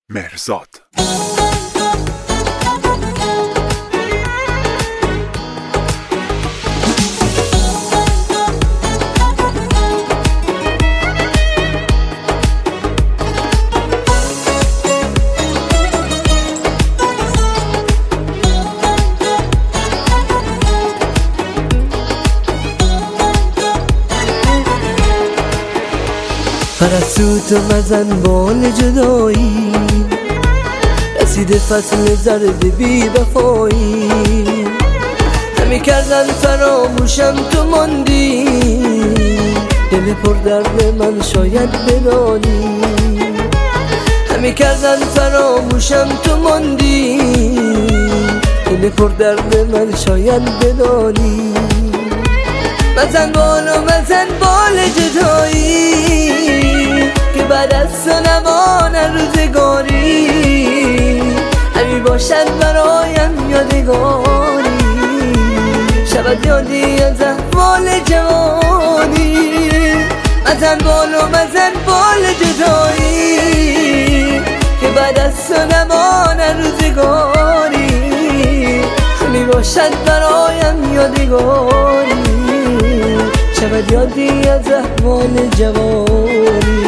مهرزاد. پرستو مزن بال جدایی، رسیده فصل زرد بی وفایی. همی کردن فراموشم تو ماندی، دل پر درد من شاید بدانی. همی کردن فراموشم تو ماندی، دل پر درد من شاید بدانی. مزن بال جدایی، که بعد از تو نمان روزگاری. همی باشد برایم یادگاری، شود یادی از احوال جوانی. مزن بال جدایی، که بعد از تو نمان روزگاری. همی باشد برایم یادگاری، شود یادی از احوال جوانی.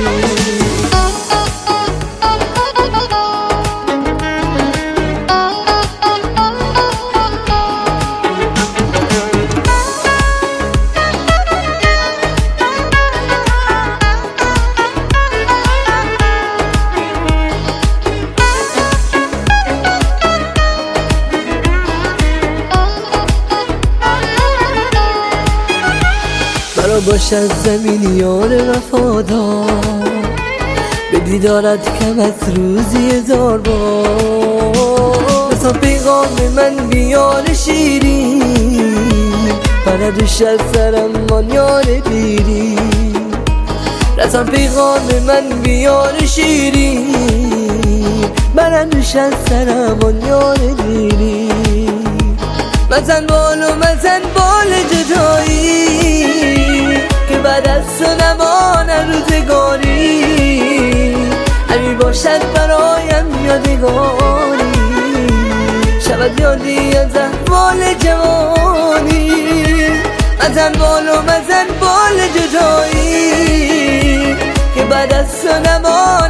مرا باشد زمین یار وفادار، به دیدارت کم از روزی 1000 بار. بسا پیغام من بیار شیرین، بردش از سرم من یار دیری. رسان پیغام من بیار شیرین، بردش از سرم من یار دیری. مزن بال جدایی، که بعد از تو نمان روزگاری. همی باشد برایم یادگاری، شود یادی از احوال جوانی. مزن بال جدایی، که بعد از تو نمان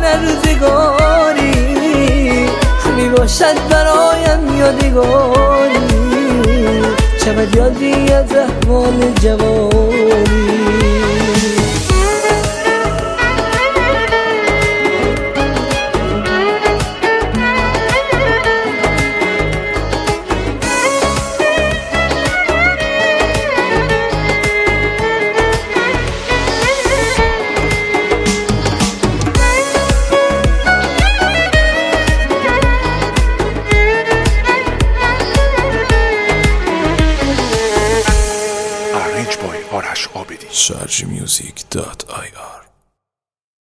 روزگاری. همی باشد برایم یادگاری، شود یادی از احوال جوانی. Arrange by آرش عابدی. sharjmusic.ir